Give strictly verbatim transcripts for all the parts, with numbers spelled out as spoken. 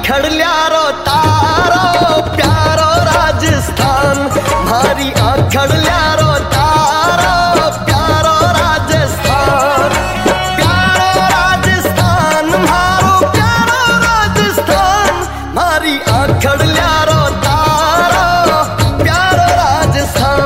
आखड़ल्यारो तारो प्यारो राजस्थान, मारी आखड़ल्यारो तारो प्यारो राजस्थान, प्यारो राजस्थान मारो प्यारो राजस्थान, मारी आखड़ल्यारो तारो प्यारो राजस्थान।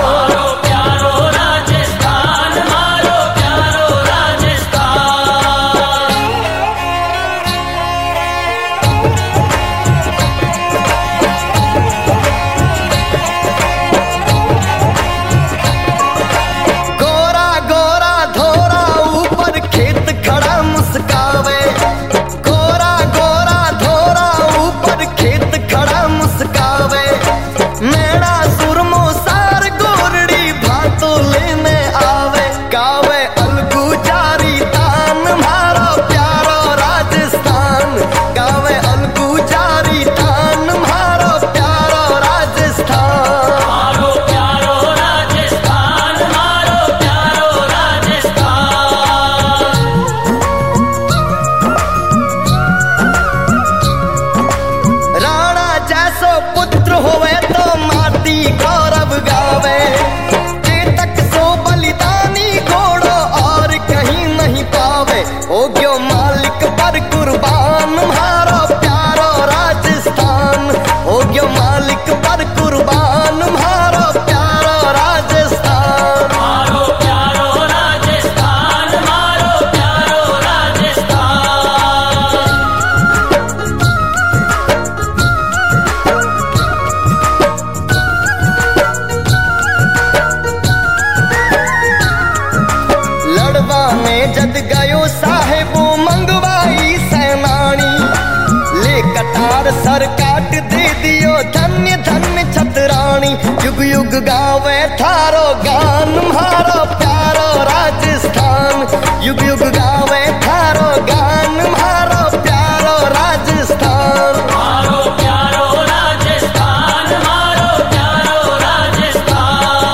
पुत्र होवे तो माटी गौरव गावे, चेतक सो बलिदानी घोड़ो और कहीं नहीं पावे, हो गयो मालिक पर कुर्बान मारो प्यारो राजस्थान, हो गयो मालिक पर कुर्बान मारो प्यारो राजस्थान, मारो प्यारो राजस्थान, मारो प्यारो राजस्थान। जद गयो साहेबो मंगवाई सैनानी, ले कटार सर काट दे दियो धन्य धन्य छतरानी, युग युग गावे थारो गान मारो प्यारो राजस्थान, युग युग गावे थारो गान मारो प्यारो राजस्थान, मारो प्यारो राजस्थान, मारो प्यारो राजस्थान।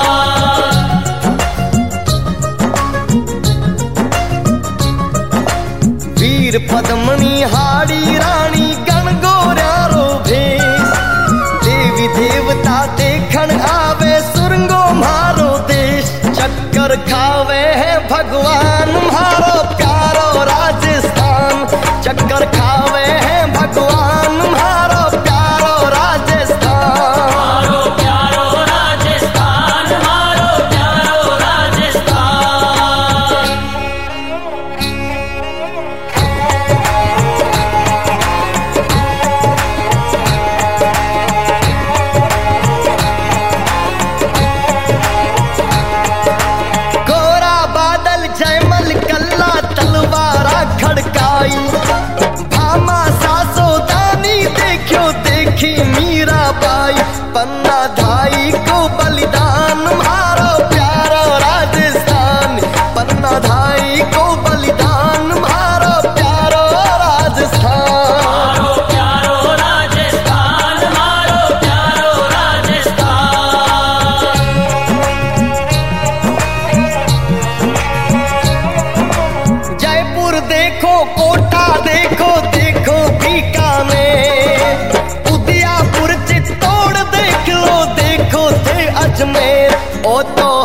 वीर पद्मनी हाड़ी रानी गण गोर्यारो भेष, देवी देवता देखण आवे सुरंगो मारो देश, चक्कर खावे है भगवान मारो प्यारो राजस्थान, चक्कर खावे है भगवान मारो प्यारो राजस्थान, मारो प्यारो राजस्थान, मारो प्यारो राजस्थान। जयमल कल्ला तलवारा खड़काई, भामा सासो दानी देखियो देखी मीरा बाई, पन्ना धाई को बलिदान मारो प्यारो राजस्थान, पन्ना धाई को बलिदान मारो प्यारो राजस्थान, मारो प्यारो राजस्थान, मारो प्यारो राजस्थान। जयपुर देखो कोटा देखो देखो बीकानेर, उदयपुर चित्तौड़ देख लो देखो थे अजमेर, ओ तो